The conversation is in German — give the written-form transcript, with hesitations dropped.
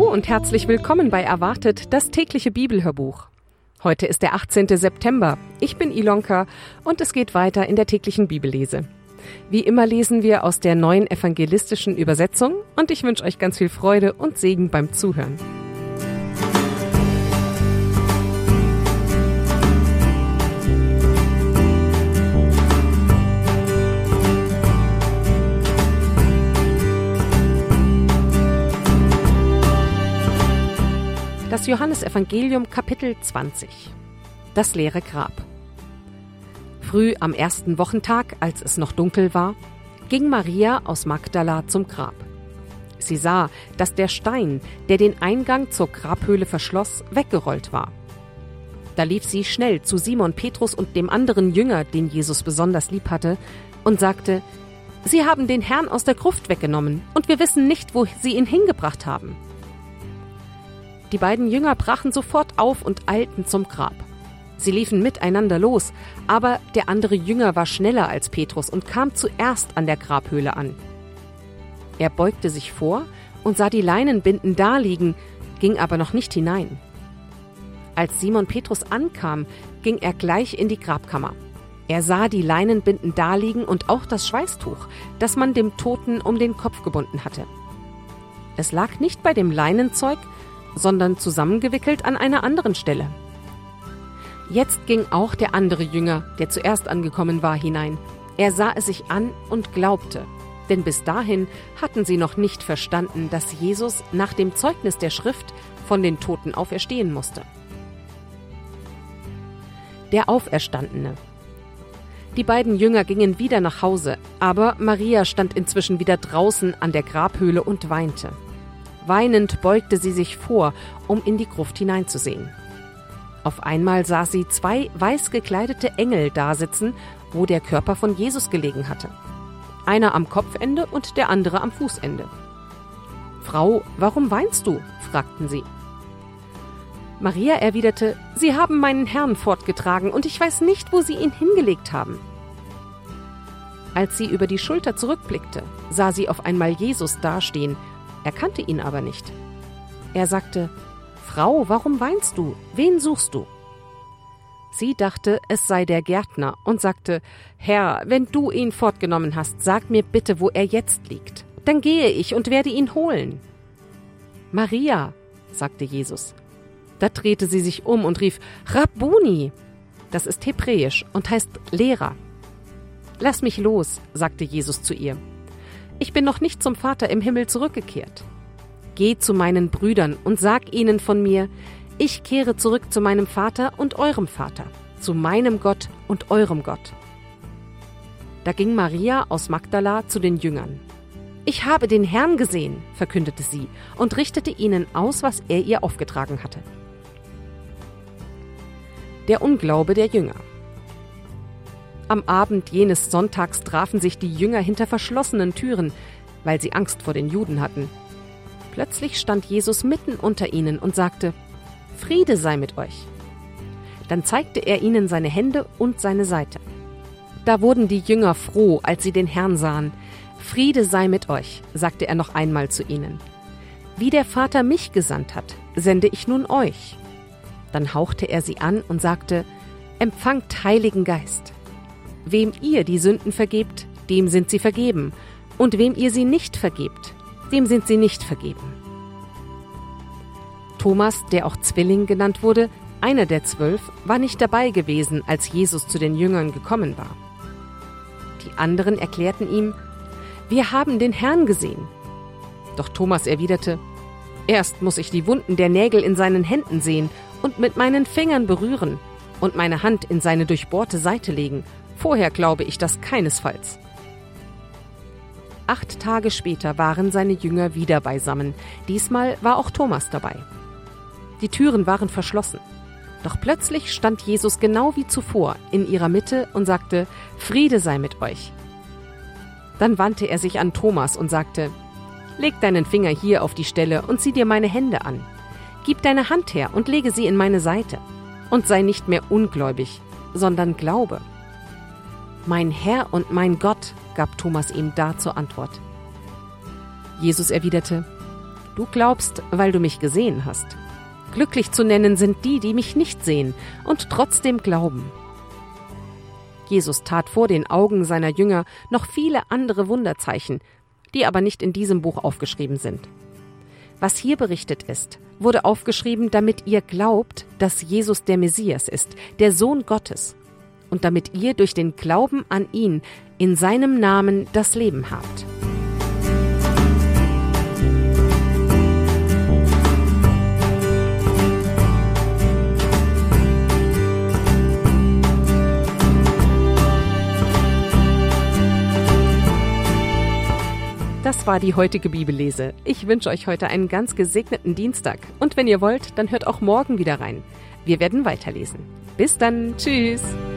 Hallo und herzlich willkommen bei Erwartet, das tägliche Bibelhörbuch. Heute ist der 18. September. Ich bin Ilonka und es geht weiter in der täglichen Bibellese. Wie immer lesen wir aus der neuen evangelistischen Übersetzung und ich wünsche euch ganz viel Freude und Segen beim Zuhören. Das Johannesevangelium Kapitel 20. Das leere Grab. Früh am ersten Wochentag, als es noch dunkel war, ging Maria aus Magdala zum Grab. Sie sah, dass der Stein, der den Eingang zur Grabhöhle verschloss, weggerollt war. Da lief sie schnell zu Simon Petrus und dem anderen Jünger, den Jesus besonders lieb hatte, und sagte: Sie haben den Herrn aus der Gruft weggenommen, und wir wissen nicht, wo sie ihn hingebracht haben. Die beiden Jünger brachen sofort auf und eilten zum Grab. Sie liefen miteinander los, aber der andere Jünger war schneller als Petrus und kam zuerst an der Grabhöhle an. Er beugte sich vor und sah die Leinenbinden daliegen, ging aber noch nicht hinein. Als Simon Petrus ankam, ging er gleich in die Grabkammer. Er sah die Leinenbinden daliegen und auch das Schweißtuch, das man dem Toten um den Kopf gebunden hatte. Es lag nicht bei dem Leinenzeug, sondern zusammengewickelt an einer anderen Stelle. Jetzt ging auch der andere Jünger, der zuerst angekommen war, hinein. Er sah es sich an und glaubte, denn bis dahin hatten sie noch nicht verstanden, dass Jesus nach dem Zeugnis der Schrift von den Toten auferstehen musste. Der Auferstandene. Die beiden Jünger gingen wieder nach Hause, aber Maria stand inzwischen wieder draußen an der Grabhöhle und weinte. Weinend beugte sie sich vor, um in die Gruft hineinzusehen. Auf einmal sah sie zwei weiß gekleidete Engel dasitzen, wo der Körper von Jesus gelegen hatte. Einer am Kopfende und der andere am Fußende. »Frau, warum weinst du?« fragten sie. Maria erwiderte: »Sie haben meinen Herrn fortgetragen und ich weiß nicht, wo sie ihn hingelegt haben.« Als sie über die Schulter zurückblickte, sah sie auf einmal Jesus dastehen, erkannte ihn aber nicht. Er sagte: »Frau, warum weinst du? Wen suchst du?« Sie dachte, es sei der Gärtner und sagte: »Herr, wenn du ihn fortgenommen hast, sag mir bitte, wo er jetzt liegt. Dann gehe ich und werde ihn holen.« »Maria«, sagte Jesus. Da drehte sie sich um und rief: »Rabbuni«, das ist hebräisch und heißt Lehrer. »Lass mich los«, sagte Jesus zu ihr. »Ich bin noch nicht zum Vater im Himmel zurückgekehrt. Geh zu meinen Brüdern und sag ihnen von mir: Ich kehre zurück zu meinem Vater und eurem Vater, zu meinem Gott und eurem Gott.« Da ging Maria aus Magdala zu den Jüngern. »Ich habe den Herrn gesehen«, verkündete sie und richtete ihnen aus, was er ihr aufgetragen hatte. Der Unglaube der Jünger. Am Abend jenes Sonntags trafen sich die Jünger hinter verschlossenen Türen, weil sie Angst vor den Juden hatten. Plötzlich stand Jesus mitten unter ihnen und sagte: »Friede sei mit euch.« Dann zeigte er ihnen seine Hände und seine Seite. Da wurden die Jünger froh, als sie den Herrn sahen. »Friede sei mit euch«, sagte er noch einmal zu ihnen. »Wie der Vater mich gesandt hat, sende ich nun euch.« Dann hauchte er sie an und sagte: »Empfangt Heiligen Geist. Wem ihr die Sünden vergebt, dem sind sie vergeben, und wem ihr sie nicht vergebt, dem sind sie nicht vergeben.« Thomas, der auch Zwilling genannt wurde, einer der 12, war nicht dabei gewesen, als Jesus zu den Jüngern gekommen war. Die anderen erklärten ihm: »Wir haben den Herrn gesehen.« Doch Thomas erwiderte: »Erst muss ich die Wunden der Nägel in seinen Händen sehen und mit meinen Fingern berühren und meine Hand in seine durchbohrte Seite legen. Vorher glaube ich das keinesfalls.« 8 Tage später waren seine Jünger wieder beisammen. Diesmal war auch Thomas dabei. Die Türen waren verschlossen. Doch plötzlich stand Jesus genau wie zuvor in ihrer Mitte und sagte: »Friede sei mit euch.« Dann wandte er sich an Thomas und sagte: »Leg deinen Finger hier auf die Stelle und zieh dir meine Hände an. Gib deine Hand her und lege sie in meine Seite. Und sei nicht mehr ungläubig, sondern glaube.« »Mein Herr und mein Gott«, gab Thomas ihm da zur Antwort. Jesus erwiderte: Du glaubst, weil du mich gesehen hast. Glücklich zu nennen sind die, die mich nicht sehen und trotzdem glauben. Jesus tat vor den Augen seiner Jünger noch viele andere Wunderzeichen, die aber nicht in diesem Buch aufgeschrieben sind. Was hier berichtet ist, wurde aufgeschrieben, damit ihr glaubt, dass Jesus der Messias ist, der Sohn Gottes, und damit ihr durch den Glauben an ihn in seinem Namen das Leben habt. Das war die heutige Bibellese. Ich wünsche euch heute einen ganz gesegneten Dienstag. Und wenn ihr wollt, dann hört auch morgen wieder rein. Wir werden weiterlesen. Bis dann. Tschüss.